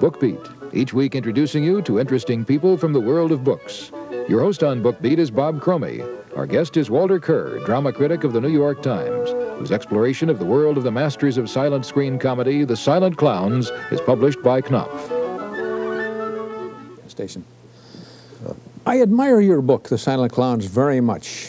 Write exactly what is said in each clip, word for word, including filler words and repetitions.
BookBeat, each week introducing you to interesting people from the world of books. Your host on BookBeat is Bob Cromie. Our guest is Walter Kerr, drama critic of the New York Times, whose exploration of the world of the masters of silent screen comedy, The Silent Clowns, is published by Knopf. Station. I admire your book, The Silent Clowns, very much.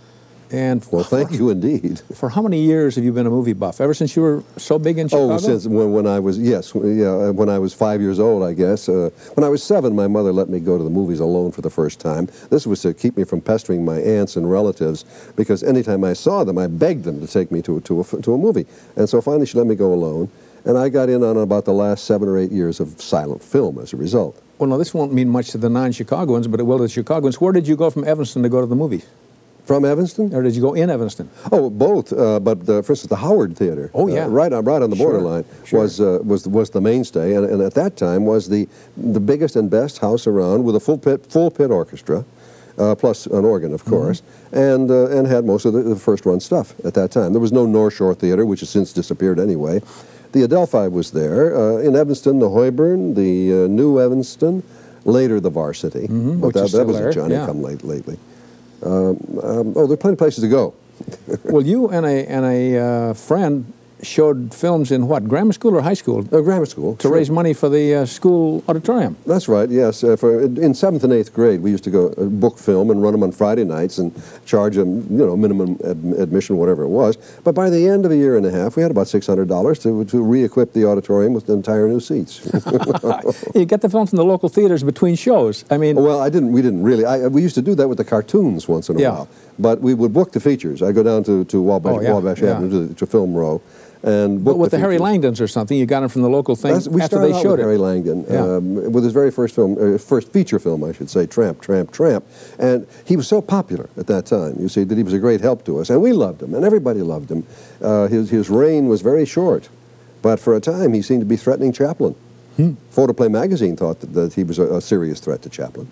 And well, thank you indeed. For how many years have you been a movie buff? Ever since you were so big in Chicago? Oh, since when, when I was, yes, yeah, when I was five years old, I guess. Uh, when I was seven, my mother let me go to the movies alone for the first time. This was to keep me from pestering my aunts and relatives, because anytime I saw them, I begged them to take me to, to, a, to a movie. And so finally she let me go alone, and I got in on about the last seven or eight years of silent film as a result. Well, no, this won't mean much to the non-Chicagoans, but it will to the Chicagoans. Where did you go from Evanston to go to the movies? From Evanston? Or did you go in Evanston? Oh, both. Uh, but uh, for instance, the Howard Theater. Oh yeah, uh, right on, right on the sure. borderline Sure. was uh, was was the mainstay, and, and at that time was the the biggest and best house around, with a full pit full pit orchestra, uh, plus an organ, of course, mm-hmm. and uh, and had most of the, the first run stuff at that time. There was no North Shore Theater, which has since disappeared anyway. The Adelphi was there. Uh, in Evanston, the Hoiburn, the uh, New Evanston, later the Varsity. Mm-hmm. But Which that, is that was there. a Johnny Yeah. come late lately. Um, um, oh, there are plenty of places to go. Well, you and a and a uh, friend showed films in what, grammar school or high school? Uh, grammar school. To sure. raise money for the uh, school auditorium. That's right, yes. Uh, for in seventh and eighth grade, we used to go uh, book film and run them on Friday nights and charge them, you know, minimum ad admission, whatever it was. But by the end of a year and a half, we had about six hundred dollars to, to re-equip the auditorium with entire new seats. You get the film from the local theaters between shows. I mean... Well, I didn't, we didn't really. I, we used to do that with the cartoons once in a Yeah. while. But we would book the features. I'd go down to, to Wabash, Oh, yeah, Wabash yeah. Avenue to, to Film Row. And But with the, the Harry features. Langdons or something, you got them from the local thing That's, we after started they out showed with it. Harry Langdon, Yeah. um, with his very first film, uh, first feature film, I should say, Tramp, Tramp, Tramp. And he was so popular at that time, you see, that he was a great help to us. And we loved him, and everybody loved him. Uh, his, his reign was very short, but for a time he seemed to be threatening Chaplin. Hmm. Photoplay magazine thought that, that he was a, a serious threat to Chaplin.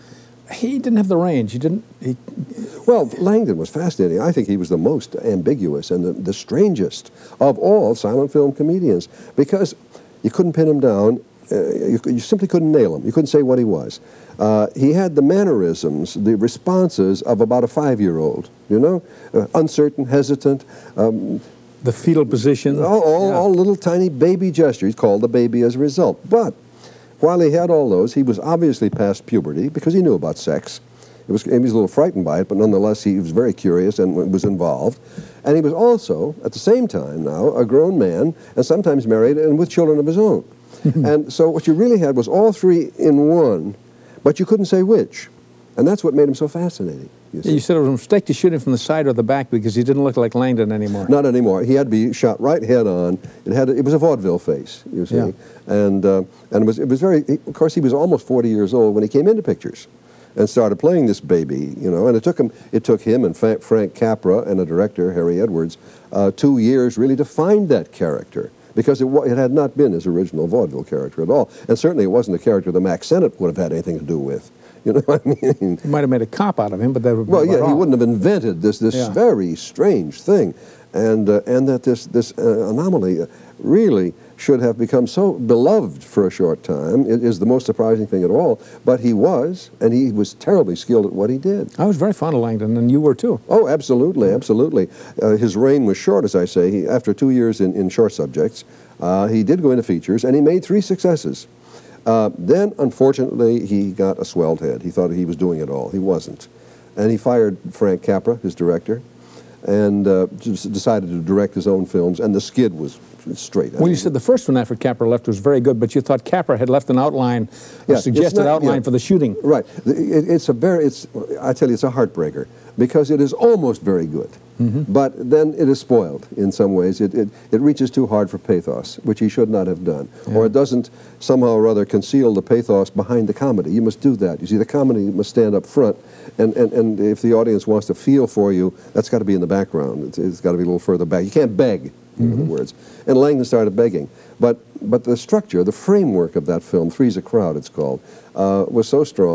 He didn't have the range. He didn't... He, Well, Langdon was fascinating. I think he was the most ambiguous and the, the strangest of all silent film comedians, because you couldn't pin him down. Uh, you, you simply couldn't nail him. You couldn't say what he was. Uh, he had the mannerisms, the responses of about a five-year-old, you know? Uh, uncertain, hesitant. Um, the fetal position. all, all, yeah. all little tiny baby gestures, called the baby as a result. But while he had all those, he was obviously past puberty, because he knew about sex. It was, he was a little frightened by it, but nonetheless he was very curious and was involved. And he was also, at the same time now, a grown man, and sometimes married and with children of his own. And so what you really had was all three in one, but you couldn't say which. And that's what made him so fascinating. You, see. You said it was a mistake to shoot him from the side or the back because he didn't look like Langdon anymore. Not anymore. He had to be shot right head on. It had it was a vaudeville face, you see, Yeah. and uh, and it was it was very. Of course, he was almost forty years old when he came into pictures, and started playing this baby, you know. And it took him it took him and Frank, Frank Capra and a director, Harry Edwards, uh, two years really to find that character, because it it had not been his original vaudeville character at all, and certainly it wasn't a character that Mack Sennett would have had anything to do with. You know what I mean? You might have made a cop out of him, but that would be Well, about yeah, he all. wouldn't have invented this this Yeah. very strange thing, and uh, and that this this uh, anomaly uh, really should have become so beloved for a short time. It is the most surprising thing at all. But he was, and he was terribly skilled at what he did. I was very fond of Langdon, and you were too. Oh, absolutely, absolutely. Uh, his reign was short, as I say. He, after two years in, in short subjects, uh, he did go into features, and he made three successes. Uh, then, unfortunately, he got a swelled head. He thought he was doing it all. He wasn't. And he fired Frank Capra, his director, and uh, just decided to direct his own films, and The Skid was straight. I Well, you mean, said the first one after Capra left was very good, but you thought Capra had left an outline, Yeah, a it's suggested not- outline yeah. for the shooting. Right. It, it's a very, it's, I tell you, it's a heartbreaker, because it is almost very good. Mm-hmm. But then it is spoiled in some ways. It, it, it reaches too hard for pathos, which he should not have done. Yeah. Or it doesn't somehow or other conceal the pathos behind the comedy. You must do that. You see, the comedy must stand up front, and, and, and if the audience wants to feel for you, that's got to be in the background. It's, it's got to be a little further back. You can't beg, in Mm-hmm. other words. And Langdon started begging. But, but the structure, the framework of that film, Three's a Crowd it's called, uh, was so strong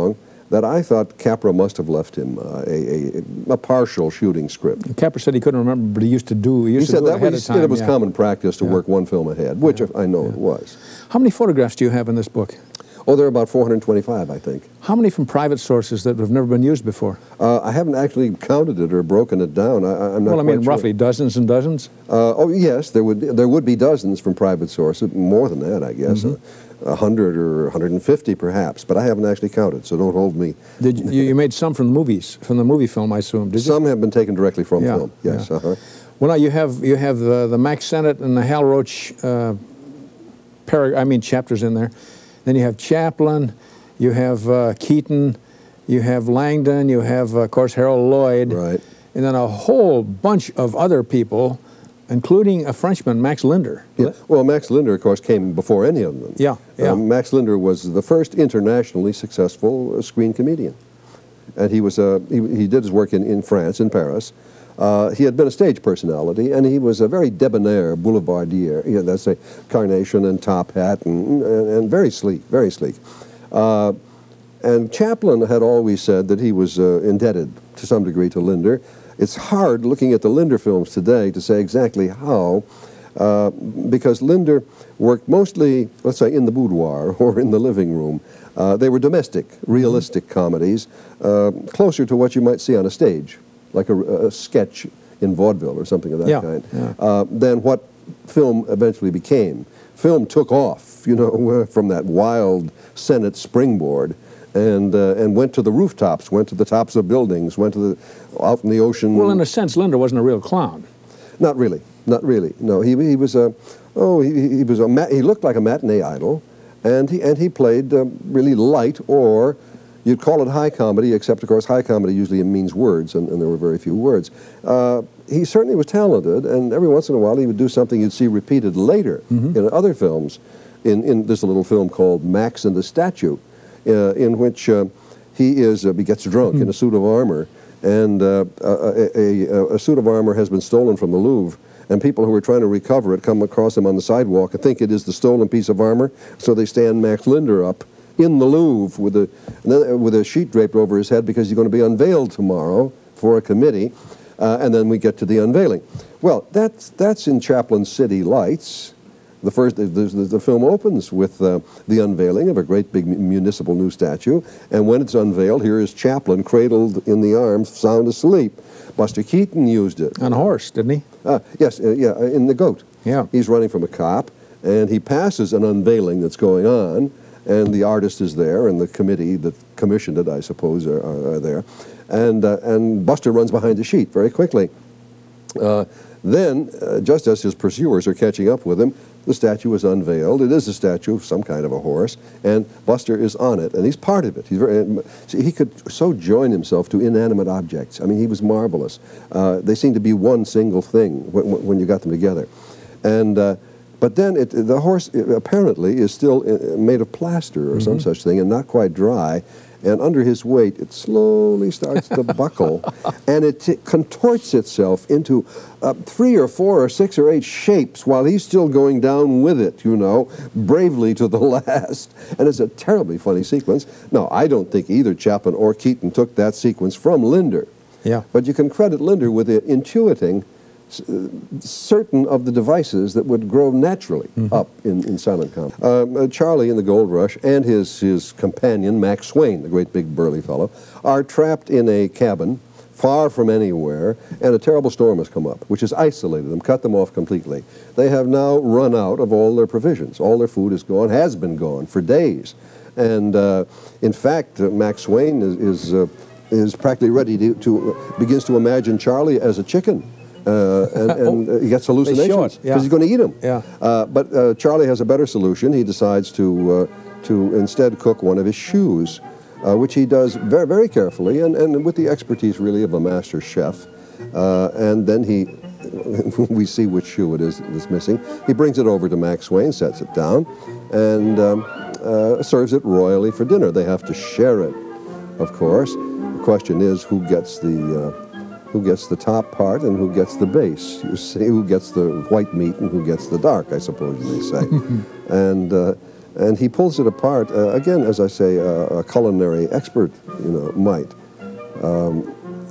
that I thought Capra must have left him uh, a, a, a partial shooting script. Capra said he couldn't remember, but he used to do. He used he to said do that it ahead was, of time. it was yeah. common practice to Yeah. work one film ahead, which Yeah. I know Yeah. it was. How many photographs do you have in this book? Oh, there are about four hundred twenty-five, I think. How many from private sources that have never been used before? Uh, I haven't actually counted it or broken it down. I, I- I'm not Well, I mean, quite sure. roughly dozens and dozens. Uh, oh, yes, there would there would be dozens from private sources, more than that, I guess, Mm-hmm. a uh, hundred or one hundred fifty perhaps. But I haven't actually counted, so don't hold me. Did you, you made some from the movies, from the movie film, I assume? Did you? Some have been taken directly from Yeah, film. Yes. yeah. Uh-huh. Well, now you have you have the, the Max Sennett and the Hal Roach uh, parag- I mean chapters in there. Then you have Chaplin, you have uh, Keaton, you have Langdon, you have uh, of course Harold Lloyd, Right. and then a whole bunch of other people, including a Frenchman, Max Linder. Yeah. Well, Max Linder, of course, came before any of them. Yeah, yeah. Um, Max Linder was the first internationally successful uh, screen comedian, and he was uh, he, he did his work in, in France, in Paris. Uh, he had been a stage personality, and he was a very debonair boulevardier. You know, that's a carnation and top hat, and, and, and very sleek, very sleek. Uh, and Chaplin had always said that he was uh, indebted to some degree to Linder. It's hard looking at the Linder films today to say exactly how, uh, because Linder worked mostly, let's say, in the boudoir or in the living room. Uh, they were domestic, realistic comedies, uh, closer to what you might see on a stage, like a, a sketch in vaudeville or something of that Yeah, kind, yeah. uh, than what film eventually became. Film took off, you know, from that wild Senate springboard, and uh, and went to the rooftops, went to the tops of buildings, went to the out in the ocean. Well, in a sense, Linder wasn't a real clown. Not really, not really. No, he he was a oh he he was a ma- he looked like a matinee idol, and he and he played uh, really light, or you'd call it high comedy, except of course high comedy usually means words, and, and there were very few words. Uh, he certainly was talented, and every once in a while he would do something you'd see repeated later Mm-hmm. in other films. In in this little film called Max and the Statue, uh, in which uh, he is uh, he gets drunk in a suit of armor, and uh, a, a, a suit of armor has been stolen from the Louvre, and people who are trying to recover it come across him on the sidewalk and think it is the stolen piece of armor, so they stand Max Linder up in the Louvre with a with a sheet draped over his head because he's going to be unveiled tomorrow for a committee, uh, and then we get to the unveiling. Well, that's that's in Chaplin's City Lights. The first, the, the, the film opens with uh, the unveiling of a great big municipal new statue, and when it's unveiled, here is Chaplin cradled in the arms, sound asleep. Buster Keaton used it. On a horse, didn't he? Uh, yes, uh, yeah, in The Goat. Yeah. He's running from a cop, and he passes an unveiling that's going on, and the artist is there, and the committee that commissioned it, I suppose, are, are, are there, and uh, and Buster runs behind the sheet very quickly. Uh, then, uh, just as his pursuers are catching up with him, the statue is unveiled. It is a statue of some kind of a horse, and Buster is on it, and he's part of it. He's very, see, he could so join himself to inanimate objects. I mean, he was marvelous. Uh, they seemed to be one single thing when, when you got them together. And uh, but then it, the horse apparently is still made of plaster or some such thing, and not quite dry. And under his weight, it slowly starts to buckle, and it t- contorts itself into uh, three or four or six or eight shapes while he's still going down with it, you know, bravely to the last. And it's a terribly funny sequence. No, I don't think either Chaplin or Keaton took that sequence from Linder. Yeah. But you can credit Linder with it intuiting uh, certain of the devices that would grow naturally Mm-hmm. up in, in silent comedy. Um, uh, Charlie in the Gold Rush and his, his companion, Max Swain, the great big burly fellow, are trapped in a cabin far from anywhere, and a terrible storm has come up, which has isolated them, cut them off completely. They have now run out of all their provisions. All their food is gone, has been gone for days. And uh, in fact, uh, Max Swain is, is, uh, is practically ready to, to uh, begins to imagine Charlie as a chicken. Uh, and and uh, he gets hallucinations because yeah. he's going to eat him. Yeah. Uh, but uh, Charlie has a better solution. He decides to uh, to instead cook one of his shoes, uh, which he does very very carefully and, and with the expertise really of a master chef. Uh, and then he, we see which shoe it is that's missing. He brings it over to Max Swain, sets it down, and um, uh, serves it royally for dinner. They have to share it, of course. The question is who gets the uh, who gets the top part and who gets the base. You see, who gets the white meat and who gets the dark, I suppose you may say. and uh, and he pulls it apart, uh, again, as I say, uh, a culinary expert, you know, might. Um,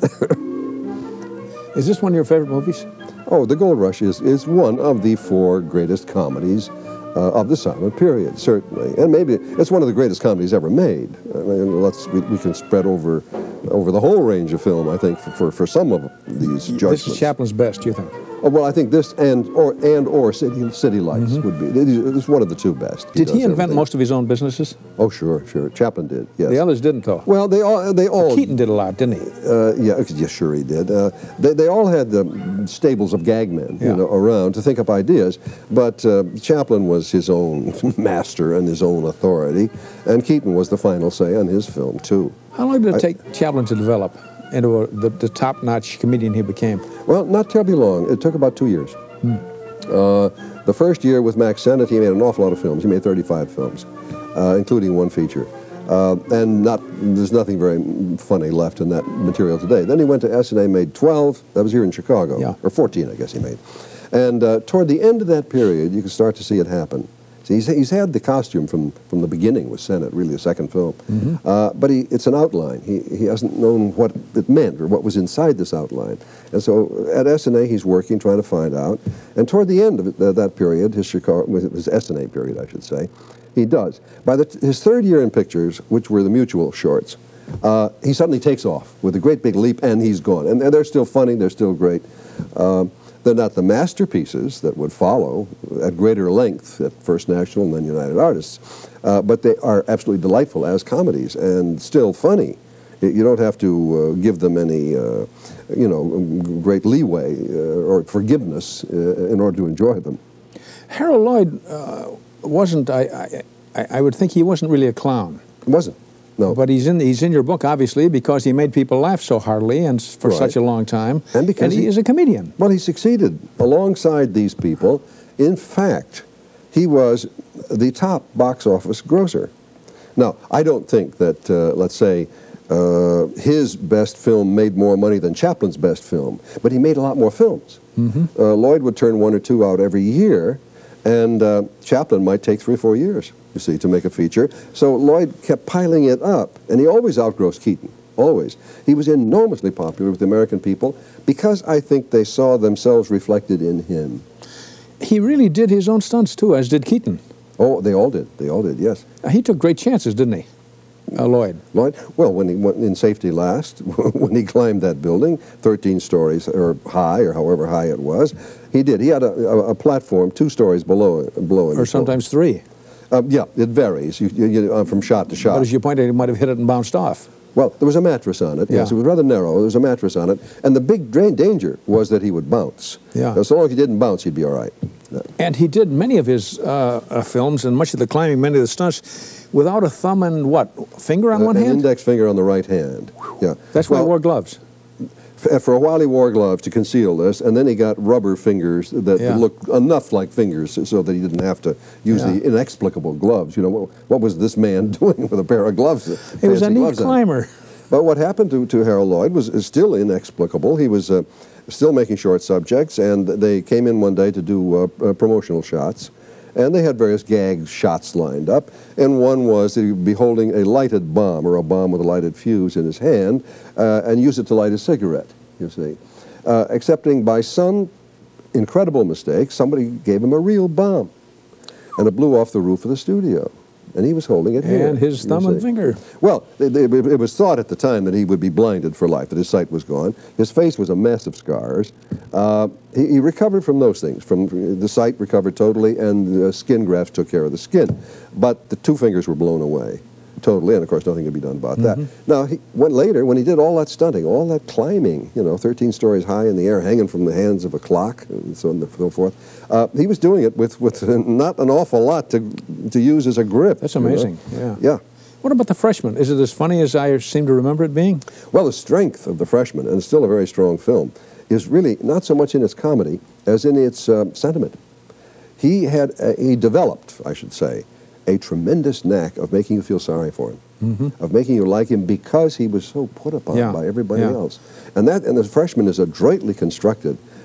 Is this one of your favorite movies? oh, The Gold Rush is, is one of the four greatest comedies uh, of the silent period, certainly. And maybe it's one of the greatest comedies ever made. I mean, let's, we, we can spread over over the whole range of film, I think, for, for, for some of these judgments. This is Chaplin's best, do you think? Oh, well, I think this and or and or City, City Lights mm-hmm. would be. It is, it's one of the two best. Did he, he invent everything. most of his own businesses? Oh, sure, sure. Chaplin did, yes. The others didn't, though. Well, they all... They all Keaton did a lot, didn't he? Uh, yeah, yeah, sure he did. Uh, they, they all had the stables of gag men, yeah. you know, around to think up ideas, but uh, Chaplin was his own master and his own authority, and Keaton was the final say on his film, too. How long did it I, take Chaplin to develop into a, the, the top-notch comedian he became? Well, not terribly long. It took about two years. Hmm. Uh, the first year with Mack Sennett, he made an awful lot of films. He made thirty-five films, uh, including one feature. Uh, and not, there's nothing very funny left in that material today. Then he went to S and A, made twelve. That was here in Chicago. Yeah. Or fourteen, I guess he made. And uh, toward the end of that period, you can start to see it happen. See, he's, he's had the costume from, from the beginning with Sennett, really a second film. Mm-hmm. uh, but he, it's an outline. He, he hasn't known what it meant or what was inside this outline. And so at S and A, he's working, trying to find out. And toward the end of it, uh, that period, his Chicago, his S and A period, I should say, he does. By the, his third year in pictures, which were the Mutual shorts, uh, he suddenly takes off with a great big leap, and he's gone. And they're still funny, they're still great. Uh, they're not the masterpieces that would follow at greater length at First National and then United Artists, uh, but they are absolutely delightful as comedies and still funny. You don't have to uh, give them any, uh, you know, great leeway uh, or forgiveness uh, in order to enjoy them. Harold Lloyd uh, wasn't, I, I, I would think he wasn't really a clown. He wasn't, no. But he's in, he's in your book, obviously, because he made people laugh so heartily and for right. such a long time. And because and he, he is a comedian. Well, he succeeded alongside these people. In fact, he was the top box office grosser. Now, I don't think that, uh, let's say, uh, his best film made more money than Chaplin's best film, but he made a lot more films. Mm-hmm. uh, Lloyd would turn one or two out every year, and uh, Chaplin might take three or four years, you see, to make a feature. So Lloyd kept piling it up, and he always outgrossed Keaton, always. He was enormously popular with the American people because I think they saw themselves reflected in him. He really did his own stunts, too, as did Keaton. Oh, they all did. They all did, yes. Uh, he took great chances, didn't he, uh, Lloyd? Lloyd? Well, when he went in Safety Last, when he climbed that building, thirteen stories or high, or however high it was, he did. He had a, a, a platform two stories below, below him. Or sometimes three. Uh, yeah, it varies you, you, you, uh, from shot to shot. But as you pointed out, he might have hit it and bounced off. Well, there was a mattress on it. Yeah. Yes, it was rather narrow. There was a mattress on it. And the big drain danger was that he would bounce. Yeah. Now, so long as he didn't bounce, he'd be all right. And he did many of his uh, uh, films and much of the climbing, many of the stunts, without a thumb and what, finger on Uh, one an hand? index finger on the right hand. Yeah. That's why well, he wore gloves. f- For a while he wore gloves to conceal this, and then he got rubber fingers that Yeah. looked enough like fingers so that he didn't have to use Yeah. the inexplicable gloves. You know, what, what was this man doing with a pair of gloves? He was a fancy neat gloves on? climber. But what happened to, to Harold Lloyd was is still inexplicable. He was uh, still making short subjects, and they came in one day to do uh, uh, promotional shots, and they had various gag shots lined up, and one was that he would be holding a lighted bomb, or a bomb with a lighted fuse in his hand, uh, and use it to light a cigarette, you see. Uh, excepting by some incredible mistake, somebody gave him a real bomb, and it blew off the roof of the studio. And he was holding it here. And his you thumb and see. finger. Well, it, it, it was thought at the time that he would be blinded for life, that his sight was gone. His face was a mess of scars. Uh, he, he recovered from those things. From the sight recovered totally, and the skin grafts took care of the skin. But the two fingers were blown away totally, and of course nothing could be done about Mm-hmm. that. Now, he went later, when he did all that stunting, all that climbing, you know, thirteen stories high in the air, hanging from the hands of a clock, and so on and so forth, uh, he was doing it with, with not an awful lot to, to use as a grip. That's you know? amazing, yeah. Yeah. What about The Freshman? Is it as funny as I seem to remember it being? Well, the strength of The Freshman, and it's still a very strong film, is really not so much in its comedy as in its uh, sentiment. He had, a, he developed, I should say, a tremendous knack of making you feel sorry for him, mm-hmm. of making you like him because he was so put upon Yeah. by everybody Yeah. else. And that, and The Freshman is adroitly constructed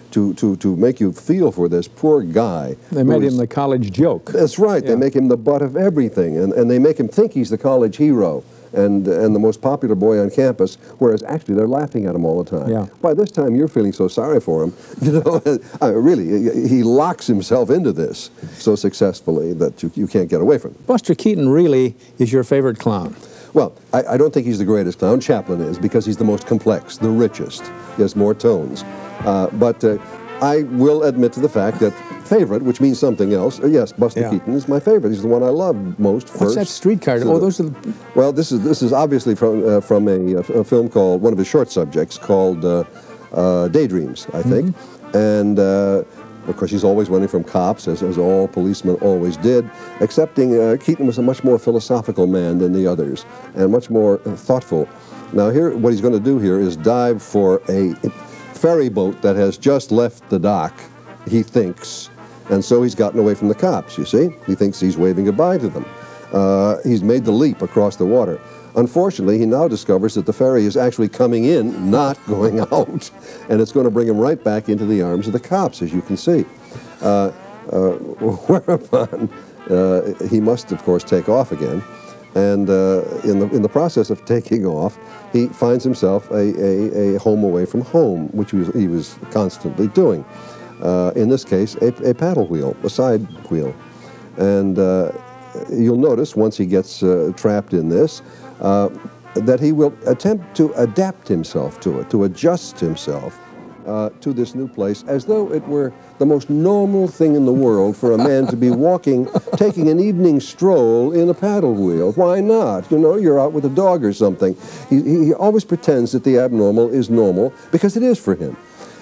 to, to, to make you feel for this poor guy. They made him the college joke. That's right. Yeah. They make him the butt of everything, and, and they make him think he's the college hero and, and the most popular boy on campus, whereas actually they're laughing at him all the time. Yeah. By this time, you're feeling so sorry for him. You know, I mean, really, he locks himself into this so successfully that you, you can't get away from it. Buster Keaton really is your favorite clown. Well, I, I don't think he's the greatest clown. Chaplin is, because he's the most complex, the richest. He has more tones. Uh, but uh, I will admit to the fact that favorite, which means something else, uh, yes, Buster Yeah. Keaton is my favorite. He's the one I love most first. What's that streetcar? So Oh, the- those are the... Well, this is this is obviously from uh, from a, a film called, one of his short subjects called uh, uh, Daydreams, I think. Mm-hmm. And uh, of course, he's always running from cops, as, as all policemen always did, excepting uh, Keaton was a much more philosophical man than the others, and much more uh, thoughtful. Now here, what he's going to do here is dive for a ferry boat that has just left the dock, he thinks, and so he's gotten away from the cops, you see? He thinks he's waving goodbye to them. Uh, he's made the leap across the water. Unfortunately, he now discovers that the ferry is actually coming in, not going out, and it's going to bring him right back into the arms of the cops, as you can see. Uh, uh, whereupon uh, he must, of course, take off again, and uh, in the in the process of taking off, he finds himself a, a, a home away from home, which he was, he was constantly doing. Uh, in this case, a, a paddle wheel, a side wheel, and uh, you'll notice once he gets uh, trapped in this, uh, that he will attempt to adapt himself to it, to adjust himself uh, to this new place, as though it were the most normal thing in the world for a man to be walking, taking an evening stroll in a paddle wheel. Why not? You know, you're out with a dog or something. He, he always pretends that the abnormal is normal, because it is for him.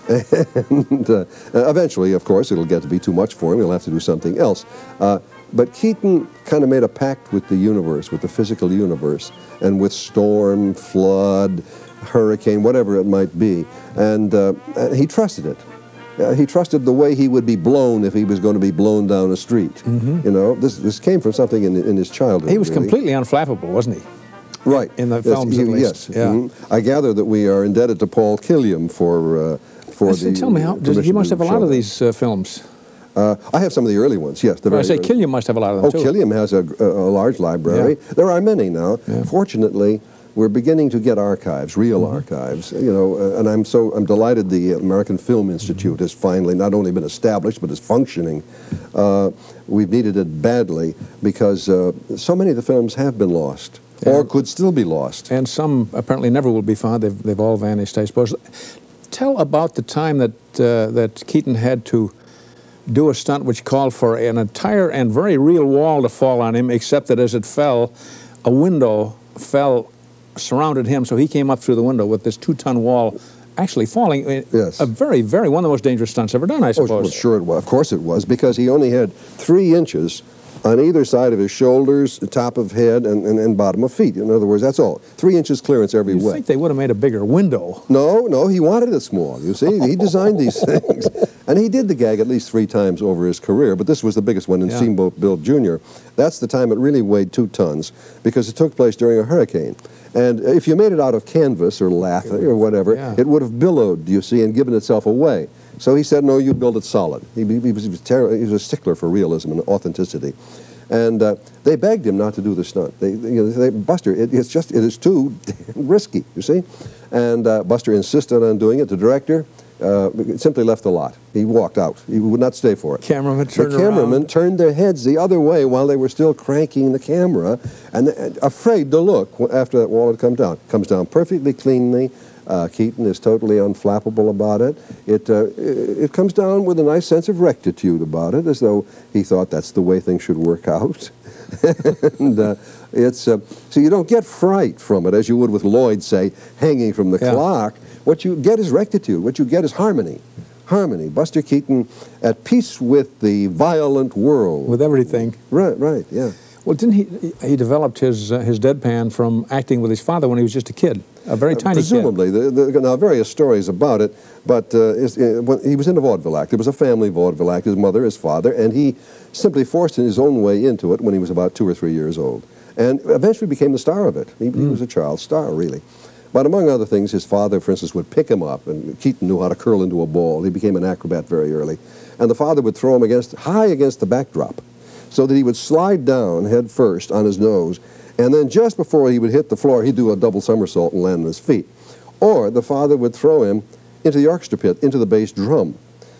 And uh, eventually, of course, it'll get to be too much for him. He'll have to do something else. Uh, But Keaton kind of made a pact with the universe, with the physical universe, and with storm, flood, hurricane, whatever it might be. And uh, he trusted it. Uh, he trusted the way he would be blown if he was going to be blown down a street. Mm-hmm. You know, this this came from something in, in his childhood. He was really. completely unflappable, wasn't he? Right. In the Yes, films, he- at least. Yes. Yeah. Mhm. I gather that we are indebted to Paul Killiam for uh, for I the. said, tell me, how, does, he permission must to have a show lot of that. these uh, films. Uh, I have some of the early ones, yes. The Well, I very say early- Killiam must have a lot of them, Oh, too. Killiam has a, a, a large library. Yeah. There are many now. Yeah. Fortunately, we're beginning to get archives, real Mm-hmm. archives. You know, uh, and I'm so I'm delighted the American Film Institute has finally not only been established but is functioning. Uh, we've needed it badly because uh, so many of the films have been lost Yeah. or could still be lost. And some apparently never will be found. They've, they've all vanished, I suppose. Tell about the time that, uh, that Keaton had to do a stunt which called for an entire and very real wall to fall on him, except that as it fell, a window fell, surrounded him, so he came up through the window with this two-ton wall actually falling. Yes. A very, very, one of the most dangerous stunts ever done, I Oh, suppose. well, sure it was. Of course it was, because he only had three inches on either side of his shoulders, top of head, and, and, and bottom of feet. In other words, that's all. Three inches clearance every You way. think they would have made a bigger window. No, no, he wanted it small, you see. He designed these things. And he did the gag at least three times over his career, but this was the biggest one in Yeah. Steamboat Bill Junior That's the time it really weighed two tons, because it took place during a hurricane. And if you made it out of canvas or lath or whatever, Yeah. it would have billowed, you see, and given itself away. So he said, no, you build it solid. He, he, he was, he was, terri- he was a stickler for realism and authenticity. And uh, they begged him not to do the stunt. They, you know, they, Buster, it, it's just, it is too risky, you see. And uh, Buster insisted on doing it. The director uh, simply left the lot. He walked out. He would not stay for it. Cameraman turned The cameramen around. turned their heads the other way while they were still cranking the camera, and, and afraid to look after that wall had come down. Comes down perfectly cleanly. Uh, Keaton is totally unflappable about it. It, uh, it. It comes down with a nice sense of rectitude about it, as though he thought that's the way things should work out. and uh, it's uh, so you don't get fright from it, as you would with Lloyd, say, hanging from the Yeah. clock. What you get is rectitude. What you get is harmony. Harmony. Buster Keaton at peace with the violent world. With everything. Right, right, yeah. Well, didn't he, he developed his, uh, his deadpan from acting with his father when he was just a kid, a very tiny Presumably. The, the, now, various stories about it, but uh, is, uh, when he was in a vaudeville act. It was a family vaudeville act, his mother, his father, and he simply forced his own way into it when he was about two or three years old. And eventually became the star of it. He, he was a child star, really. But among other things, his father, for instance, would pick him up, and Keaton knew how to curl into a ball. He became an acrobat very early. And the father would throw him against, high against the backdrop, so that he would slide down head first on his nose, and then just before he would hit the floor, he'd do a double somersault and land on his feet. Or the father would throw him into the orchestra pit, into the bass drum.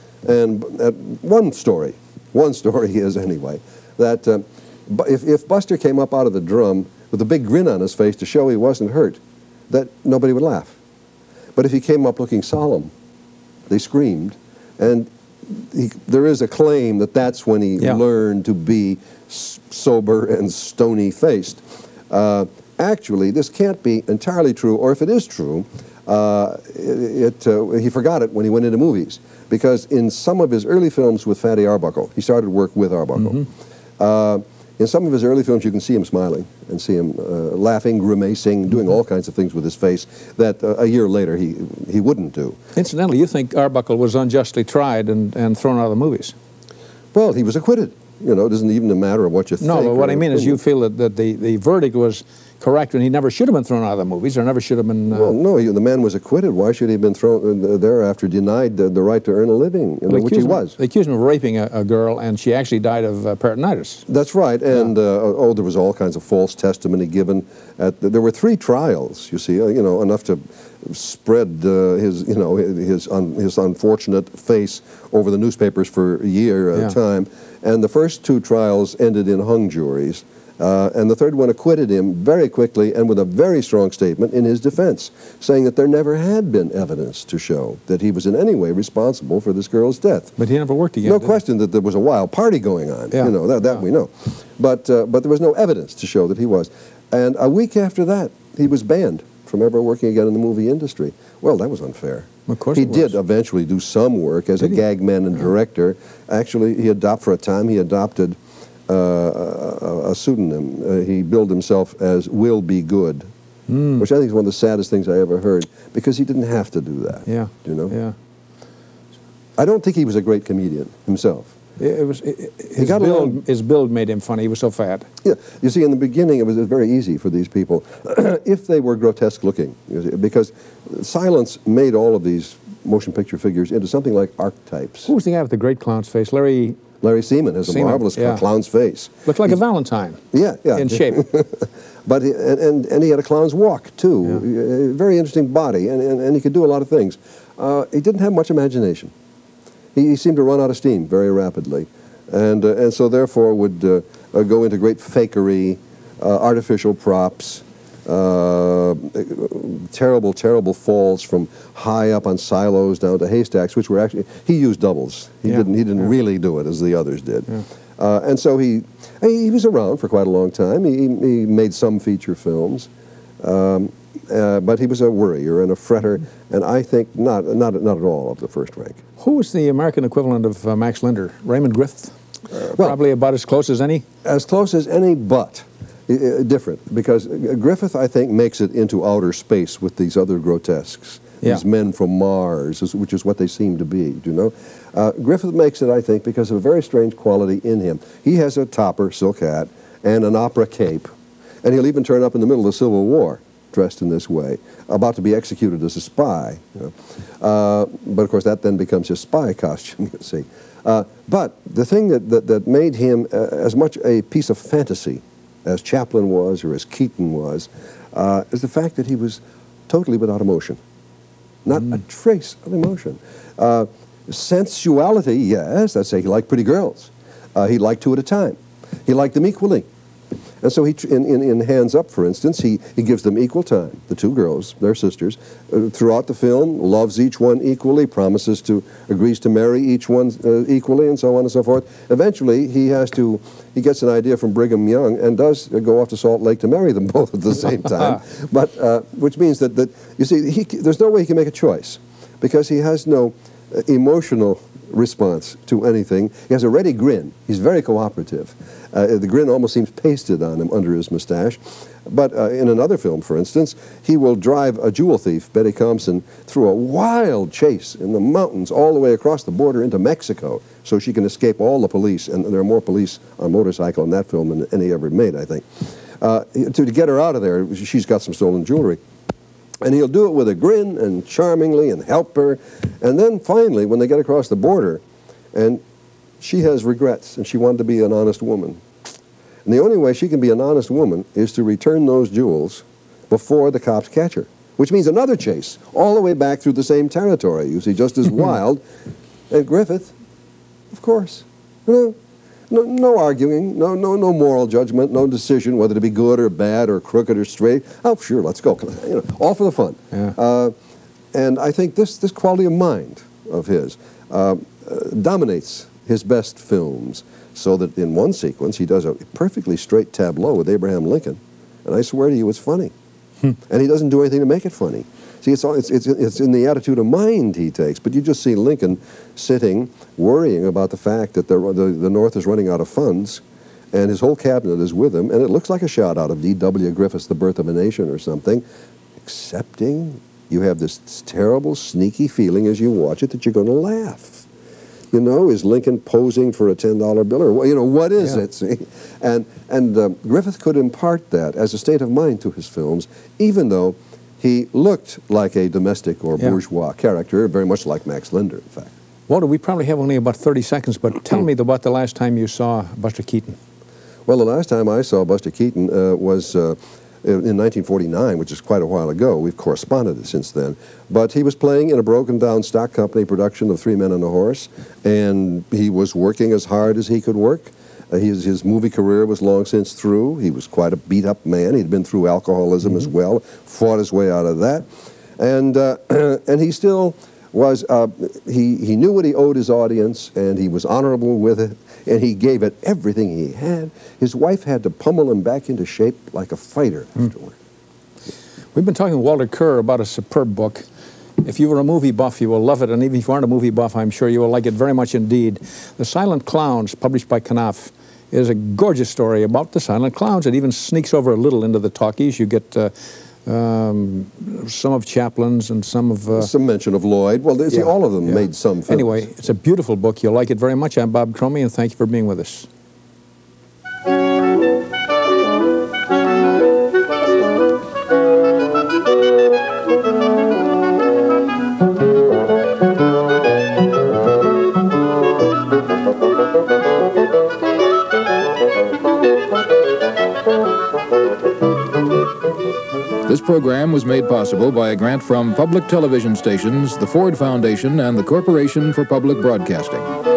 And uh, one story, one story is anyway, that uh, if, if Buster came up out of the drum with a big grin on his face to show he wasn't hurt, that nobody would laugh. But if he came up looking solemn, they screamed. And he, there is a claim that that's when he yeah. learned to be s sober and stony-faced. Uh, actually, this can't be entirely true, or if it is true, uh, it, it, uh, he forgot it when he went into movies. Because in some of his early films with Fatty Arbuckle, he started work with Arbuckle. Mm-hmm. uh, in some of his early films, you can see him smiling and see him uh, laughing, grimacing, doing all kinds of things with his face that uh, a year later he, he wouldn't do. Incidentally, you think Arbuckle was unjustly tried and, and thrown out of the movies? Well, he was acquitted. You know, it isn't even a matter of what you think. No, but what I mean opinion. is you feel that, that the, the verdict was correct and he never should have been thrown out of the movies or never should have been... Uh, well, no, he, the man was acquitted. Why should he have been thrown uh, thereafter, denied the, the right to earn a living, you know, which he was? They accused him of raping a, a girl and she actually died of uh, peritonitis. That's right, and yeah. uh, oh, there was all kinds of false testimony given. At the, there were three trials, you see, uh, you know, enough to spread uh, his, you know, his, un, his unfortunate face over the newspapers for a year at a yeah. time. And the first two trials ended in hung juries. Uh, and the third one acquitted him very quickly and with a very strong statement in his defense, saying that there never had been evidence to show that he was in any way responsible for this girl's death. But he never worked again. No question that there was a wild party going on. Yeah. You know, that, that yeah. we know. But, uh, but there was no evidence to show that he was. And a week after that, he was banned from ever working again in the movie industry. Well, that was unfair. Of course he it was. did eventually do some work as did a he? gag man and yeah. director. Actually, he adopted, for a time, he adopted uh, a, a pseudonym. Uh, he billed himself as Will Be Good, mm. which I think is one of the saddest things I ever heard, because he didn't have to do that. Yeah. You know? Yeah. I don't think he was a great comedian himself. It, it was, it, He his, got build, along- his build made him funny. He was so fat. Yeah, you see, in the beginning, it was very easy for these people, if they were grotesque looking, you see, because silence made all of these motion picture figures into something like archetypes. Who was the guy with the great clown's face? Larry... Larry Seaman has a Seaman, marvelous yeah. clown's face. Looked like a Valentine. Yeah, yeah. In shape. But he, and, and, and he had a clown's walk, too. Yeah. A very interesting body, and, and, and he could do a lot of things. Uh, he didn't have much imagination. He, he seemed to run out of steam very rapidly. And, uh, and so therefore would uh, uh, go into great fakery, uh, artificial props, uh, terrible, terrible falls from high up on silos down to haystacks, which were actually, he used doubles. He Yeah. didn't, he didn't Yeah. really do it as the others did. Yeah. Uh, and so he, he was around for quite a long time. He, he made some feature films. Um, uh, but he was a worrier and a fretter, and I think not, not, not at all of the first rank. Who was the American equivalent of uh, Max Linder? Raymond Griffith? Uh, Well- probably about as close as any? As close as any, but uh, different, because Griffith, I think, makes it into outer space with these other grotesques, Yeah. these men from Mars, is- which is what they seem to be, do you know? Uh, Griffith makes it, I think, because of a very strange quality in him. He has a topper silk hat and an opera cape, and he'll even turn up in the middle of the Civil War dressed in this way, about to be executed as a spy. You know? uh, but of course that then becomes his spy costume, you see. Uh, but the thing that, that, that made him uh, as much a piece of fantasy as Chaplin was or as Keaton was, uh, is the fact that he was totally without emotion. Not mm. a trace of emotion. Uh, sensuality, yes, that's say he liked pretty girls. Uh, he liked two at a time. He liked them equally. And so he, in, in, in Hands Up, for instance, he, he gives them equal time, the two girls, their sisters, uh, throughout the film, loves each one equally, promises to, agrees to marry each one uh, equally, and so on and so forth. Eventually, he has to, he gets an idea from Brigham Young and does go off to Salt Lake to marry them both at the same time, but, uh, which means that, that you see, he, there's no way he can make a choice, because he has no uh, emotional response to anything. He has a ready grin. He's very cooperative. Uh, the grin almost seems pasted on him under his mustache. But uh, in another film, for instance, he will drive a jewel thief, Betty Compson, through a wild chase in the mountains all the way across the border into Mexico so she can escape all the police. And there are more police on motorcycle in that film than any ever made, I think. Uh, to, to get her out of there, she's got some stolen jewelry. And he'll do it with a grin and charmingly and help her. And then finally, when they get across the border, and she has regrets, and she wanted to be an honest woman. And the only way she can be an honest woman is to return those jewels before the cops catch her, which means another chase, all the way back through the same territory, you see, just as wild. And Griffith, of course, you know, no, no arguing, no, no, no moral judgment, no decision whether to be good or bad or crooked or straight. Oh, sure, let's go. You know, all for the fun. Yeah. Uh, and I think this, this quality of mind of his uh, uh, dominates his best films, so that in one sequence he does a perfectly straight tableau with Abraham Lincoln, and I swear to you it's funny. And he doesn't do anything to make it funny. See, it's, all, it's, it's, it's in the attitude of mind he takes, but you just see Lincoln sitting, worrying about the fact that the, the, the North is running out of funds, and his whole cabinet is with him, and it looks like a shot out of D W Griffith's The Birth of a Nation or something, excepting you have this terrible, sneaky feeling as you watch it that you're going to laugh. You know, is Lincoln posing for a ten dollar bill, or, you know, what is Yeah. it, see? And, and uh, Griffith could impart that as a state of mind to his films, even though he looked like a domestic or Yeah. bourgeois character, very much like Max Linder, in fact. Walter, we probably have only about thirty seconds, but tell me about the last time you saw Buster Keaton. Well, the last time I saw Buster Keaton uh, was uh, in nineteen forty-nine, which is quite a while ago. We've corresponded since then. But he was playing in a broken-down stock company production of Three Men and a Horse, and he was working as hard as he could work. Uh, his, his movie career was long since through. He was quite a beat-up man. He'd been through alcoholism mm-hmm. as well, fought his way out of that. And, uh, and he still was, uh, he, he knew what he owed his audience, and he was honorable with it, and he gave it everything he had. His wife had to pummel him back into shape like a fighter mm. afterward. We've been talking to Walter Kerr about a superb book. If you were a movie buff, you will love it, and even if you aren't a movie buff, I'm sure you will like it very much indeed. The Silent Clowns, published by Knopf, is a gorgeous story about the silent clowns. It even sneaks over a little into the talkies. You get uh, um, some of Chaplin's and some of... Uh, some mention of Lloyd. Well, see, yeah, all of them yeah. made some films. Anyway, it's a beautiful book. You'll like it very much. I'm Bob Cromie, and thank you for being with us. This program was made possible by a grant from public television stations, the Ford Foundation, and the Corporation for Public Broadcasting.